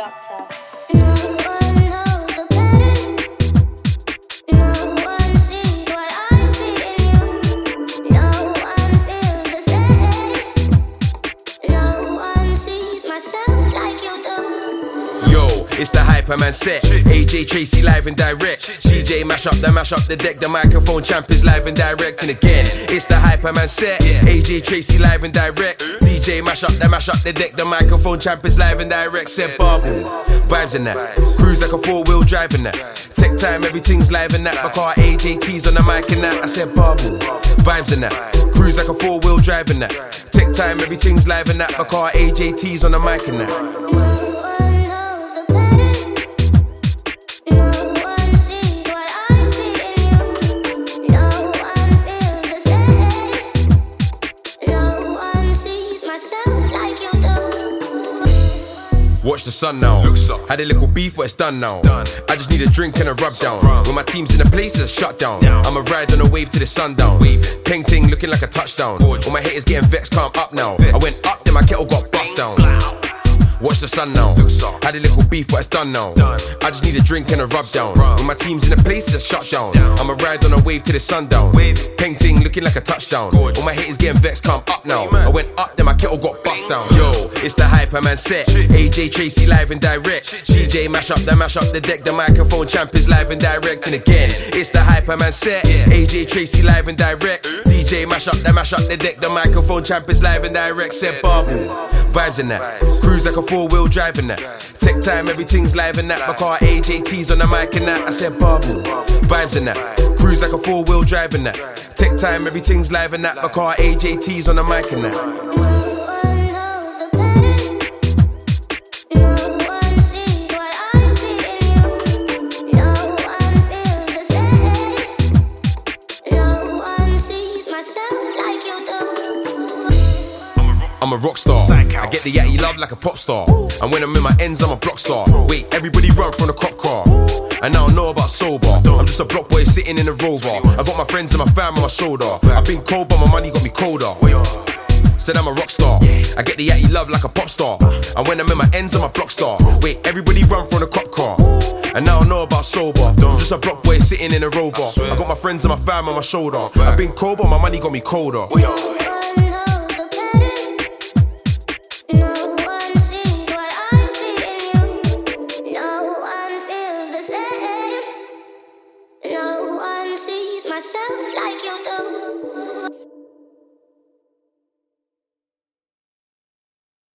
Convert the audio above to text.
Doctor. It's the Hyperman set. AJ Tracy live and direct. DJ mash up the deck. The microphone champ is live and direct. And again, it's the Hyperman set. AJ Tracy live and direct. DJ mash up the deck. The microphone champ is live and direct. Said Barbie, vibes in that. Cruise like a 4-wheel drive in that. Tech time, everything's live in that. My car AJT's on the mic and that. I said Barbie, vibes in that. Cruise like a 4-wheel drive in that. Tech time, everything's live in that. My car AJT's on the mic and that. Watch the sun now. Had a little beef, but it's done now. I just need a drink and a rub down. When my team's in the place, it's a shutdown. I'ma ride on a wave to the sundown. Peng ting looking like a touchdown. All my haters getting vexed, calm up now. I went up, then my kettle got bust down. Watch the sun now. Had a little beef, but it's done now. I just need a drink and a rub down. When my team's in the place, it's a shutdown. I'ma ride on a wave to the sundown. Peng ting looking like a touchdown. All my haters getting vexed, calm up now. I went up, then my kettle got bust down. Yo, it's the Hyperman set. AJ Tracy live and direct. DJ mash up the deck. The microphone champ is live and direct. And again, it's the Hyperman set. AJ Tracy live and direct. DJ mash up the deck. The microphone champ is live and direct. Said Barbie, vibes in that. Cruise like a 4-wheel drive in that. Tech time, everything's live in that. My car AJT's on the mic and that. I said Barbie, vibes in that. Cruise like a 4-wheel drive in that. Tech time, everything's live in that. My car AJT's on the mic and that. I'm a rock star. I get the yatty love like a pop star. And when I'm in my ends, I'm a block star. Wait, everybody run from the cop car. And I don't know about sober. I'm just a block boy sitting in a rover. I got my friends and my fam on my shoulder. I've been cold, but my money got me colder. Said I'm a rock star. I get the yatty love like a pop star. And when I'm in my ends, I'm a block star. Wait, everybody run from the cop car. And I don't know about sober. I'm just a block boy sitting in a rover. I got my friends and my fam on my shoulder. I've been cold, but my money got me colder. Myself like you do.